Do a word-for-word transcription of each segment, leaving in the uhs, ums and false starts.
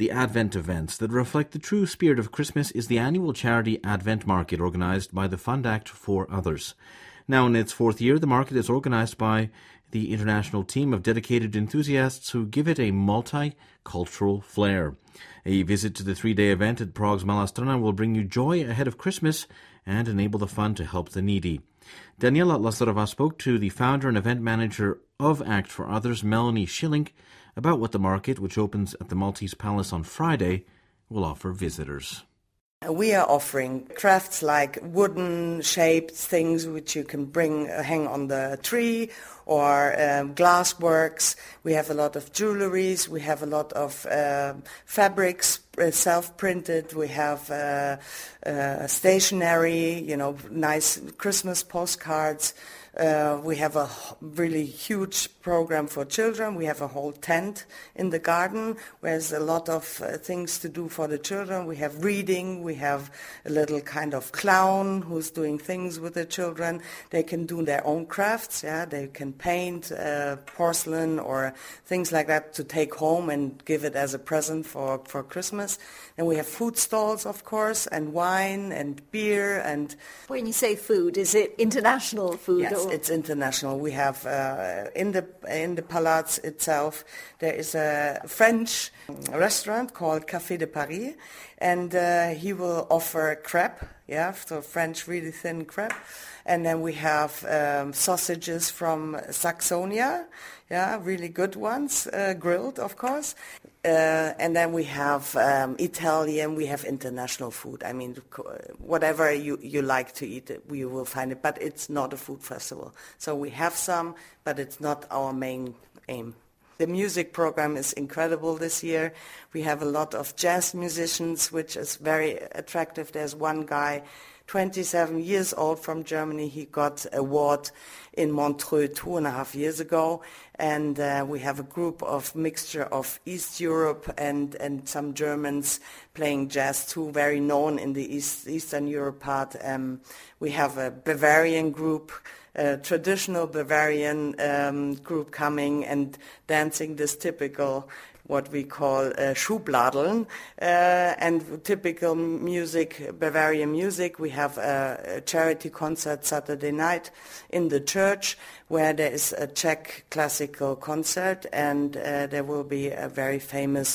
the Advent events that reflect the true spirit of Christmas is the annual charity Advent Market organised by the Fund Act for Others. Now in its fourth year, the market is organised by the international team of dedicated enthusiasts who give it a multicultural flair. A visit to the three-day event at Prague's Malá Strana will bring you joy ahead of Christmas and enable the fund to help the needy. Daniela Lazarova spoke to the founder and event manager of Act for Others, Melanie Schilling, about what the market, which opens at the Maltese Palace on Friday, will offer visitors. We are offering crafts like wooden shaped things which you can bring uh, hang on the tree, or um, glass works. We have a lot of jewelries. We have a lot of uh, fabrics, uh, self-printed. We have uh, uh, stationery, you know, nice Christmas postcards. Uh, we have a really huge program for children. We have a whole tent in the garden where there's a lot of uh, things to do for the children. We have reading. We have a little kind of clown who's doing things with the children. They can do their own crafts. Yeah, they can paint uh, porcelain or things like that to take home and give it as a present for, for Christmas. And we have food stalls, of course, and wine and beer. And when you say food, is it international food? Yes, or? It's international. We have uh, in the in the Palace itself there is a French restaurant called Café de Paris, and uh, he will offer crepe, yeah, so French really thin crepe. And then we have um, sausages from Saxonia, yeah, really good ones, uh, grilled, of course. Uh, and then we have um, Italian, we have international food. I mean, whatever you, you like to eat, you will find it. But it's not a food festival. So we have some, but it's not our main aim. The music program is incredible this year. We have a lot of jazz musicians, which is very attractive. There's one guy, twenty-seven years old, from Germany. He got an award in Montreux two and a half years ago. And uh, we have a group of mixture of East Europe and, and some Germans playing jazz too, very known in the East, Eastern Europe part. Um, we have a Bavarian group, a traditional Bavarian um, group coming and dancing this typical what we call uh, Schubladeln, uh, and typical music, Bavarian music. We have a, a charity concert Saturday night in the church where there is a Czech classical concert, and uh, there will be a very famous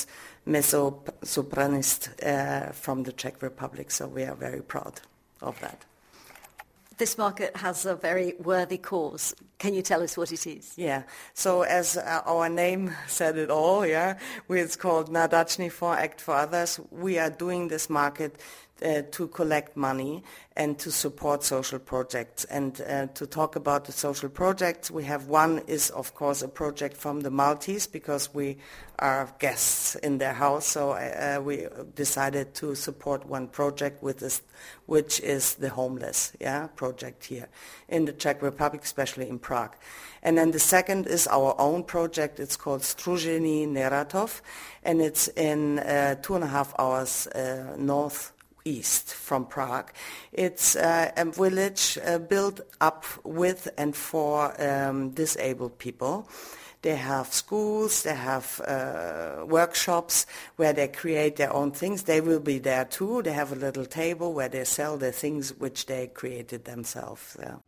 mezzo-sopranist uh, from the Czech Republic, so we are very proud of that. This market has a very worthy cause. Can you tell us what it is? Yeah, so as uh, our name said it all, yeah, we, it's called Nadačný fond Act for Others. We are doing this market uh, to collect money and to support social projects. And uh, to talk about the social projects, we have one is, of course, a project from the Maltese, because we are guests in their house. So uh, we decided to support one project with this, which is the homeless, yeah, project here in the Czech Republic, especially in Prague. And then the second is our own project. It's called Stružený Neratov, and it's in uh, two and a half hours uh, north east from Prague. It's uh, a village uh, built up with and for um, disabled people. They have schools, they have uh, workshops where they create their own things. They will be there too. They have a little table where they sell the things which they created themselves. Yeah.